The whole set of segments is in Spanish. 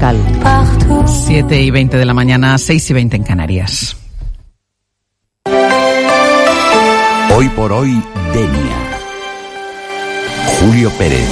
capital. 7:20 de la mañana, 6:20 en Canarias. Hoy por hoy, Denia. Julio Pérez.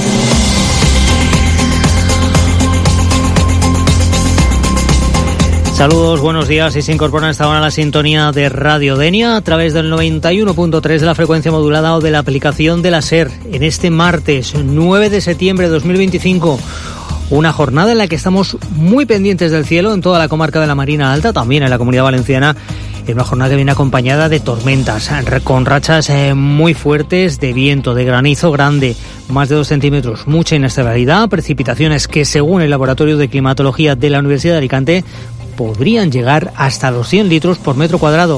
Saludos, buenos días, y se incorporan esta hora a la sintonía de Radio Denia a través del 91.3 de la frecuencia modulada o de la aplicación de la SER en este martes 9 de septiembre de 2025. Una jornada en la que estamos muy pendientes del cielo en toda la comarca de la Marina Alta, también en la Comunidad Valenciana. Es una jornada que viene acompañada de tormentas, con rachas muy fuertes de viento, de granizo grande, más de 2 centímetros, mucha inestabilidad, precipitaciones que según el Laboratorio de Climatología de la Universidad de Alicante podrían llegar hasta los 100 litros por metro cuadrado.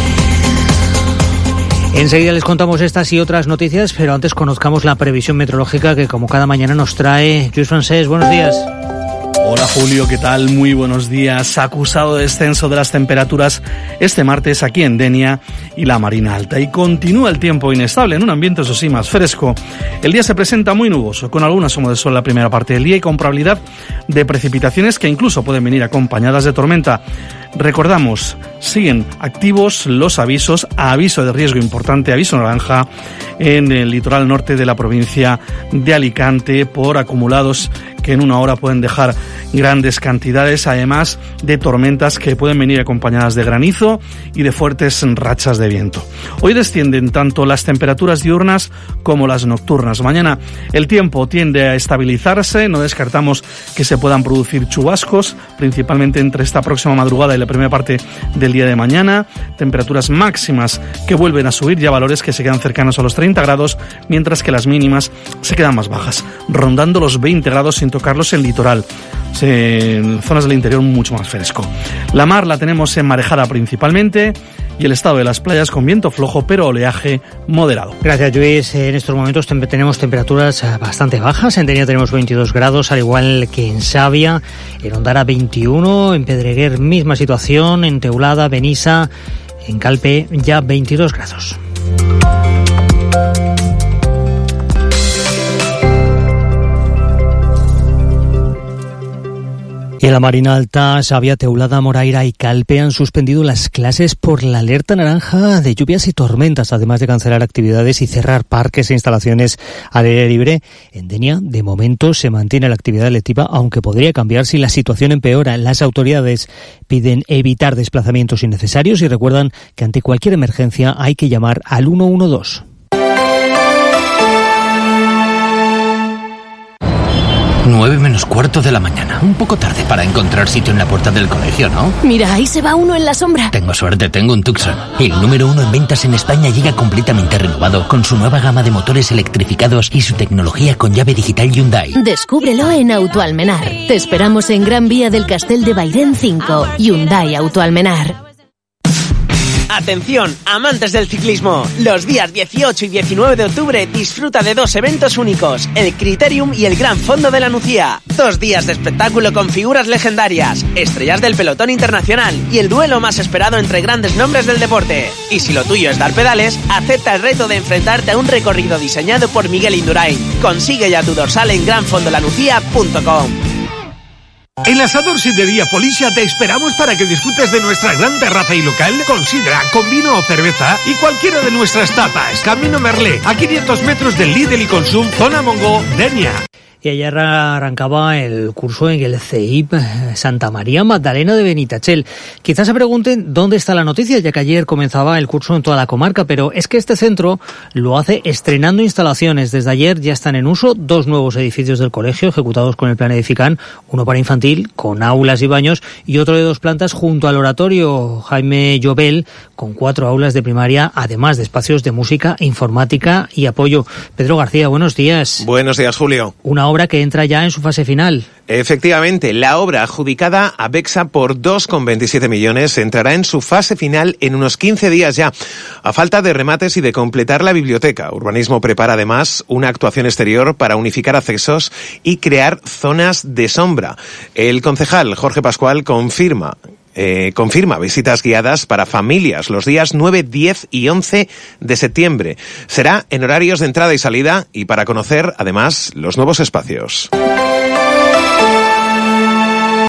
Enseguida les contamos estas y otras noticias, pero antes conozcamos la previsión meteorológica que como cada mañana nos trae Lluís Francés. Buenos días. Hola Julio, ¿qué tal? Muy buenos días. Acusado de descenso de las temperaturas este martes aquí en Denia y la Marina Alta. Y continúa el tiempo inestable en un ambiente, eso sí, más fresco. El día se presenta muy nuboso, con algún asomo de sol en la primera parte del día y con probabilidad de precipitaciones que incluso pueden venir acompañadas de tormenta. Recordamos, siguen activos los avisos, aviso de riesgo importante, aviso naranja en el litoral norte de la provincia de Alicante por acumulados que en una hora pueden dejar grandes cantidades, además de tormentas que pueden venir acompañadas de granizo y de fuertes rachas de viento. Hoy descienden tanto las temperaturas diurnas como las nocturnas. Mañana el tiempo tiende a estabilizarse, no descartamos que se puedan producir chubascos, principalmente entre esta próxima madrugada y la primera parte del día de mañana. Temperaturas máximas que vuelven a subir, ya valores que se quedan cercanos a los 30 grados, mientras que las mínimas se quedan más bajas, rondando los 20 grados sin tocarlos en litoral. En zonas del interior mucho más fresco. La mar la tenemos enmarejada principalmente y el estado de las playas con viento flojo pero oleaje moderado. Gracias, Lluís. En estos momentos tenemos temperaturas bastante bajas. En Denia tenemos 22 grados, al igual que en Xàbia, en Ondara 21, en Pedreguer misma situación, en Teulada, Benissa, en Calpe ya 22 grados. Y en la Marina Alta, Xàbia, Teulada, Moraira y Calpe han suspendido las clases por la alerta naranja de lluvias y tormentas, además de cancelar actividades y cerrar parques e instalaciones al aire libre. En Denia, de momento, se mantiene la actividad lectiva, aunque podría cambiar si la situación empeora. Las autoridades piden evitar desplazamientos innecesarios y recuerdan que ante cualquier emergencia hay que llamar al 112. 9 menos cuarto de la mañana. Un poco tarde para encontrar sitio en la puerta del colegio, ¿no? Mira, ahí se va uno en la sombra. Tengo suerte, tengo un Tucson. El número 1 en ventas en España llega completamente renovado, con su nueva gama de motores electrificados y su tecnología con llave digital Hyundai. Descúbrelo en Auto Almenar. Te esperamos en Gran Vía del Castel de Bairén 5. Hyundai Auto Almenar. Atención, amantes del ciclismo. Los días 18 y 19 de octubre disfruta de 2 eventos únicos, el Criterium y el Gran Fondo de la Nucía. 2 días de espectáculo con figuras legendarias, estrellas del pelotón internacional y el duelo más esperado entre grandes nombres del deporte. Y si lo tuyo es dar pedales, acepta el reto de enfrentarte a un recorrido diseñado por Miguel Indurain. Consigue ya tu dorsal en granfondolanucía.com. En Asador Sidrería Felicia te esperamos para que disfrutes de nuestra gran terraza y local con sidra, con vino o cerveza y cualquiera de nuestras tapas. Camino Merlé, a 500 metros del Lidl y Consum, zona Montgó, Denia. Y ayer arrancaba el curso en el CEIP Santa María Magdalena de Benitachell. Quizás se pregunten dónde está la noticia, ya que ayer comenzaba el curso en toda la comarca, pero es que este centro lo hace estrenando instalaciones. Desde ayer ya están en uso 2 nuevos edificios del colegio ejecutados con el plan Edifican, uno para infantil, con aulas y baños, y otro de 2 plantas junto al oratorio Jaime Llobel, con 4 aulas de primaria, además de espacios de música, informática y apoyo. Pedro García, buenos días. Buenos días, Julio. Una obra que entra ya en su fase final. Efectivamente, la obra adjudicada a Bexa por 2,27 millones entrará en su fase final en unos 15 días ya. A falta de remates y de completar la biblioteca, Urbanismo prepara además una actuación exterior para unificar accesos y crear zonas de sombra. El concejal Jorge Pascual confirma visitas guiadas para familias los días 9, 10 y 11 de septiembre. Será en horarios de entrada y salida y para conocer, además, los nuevos espacios.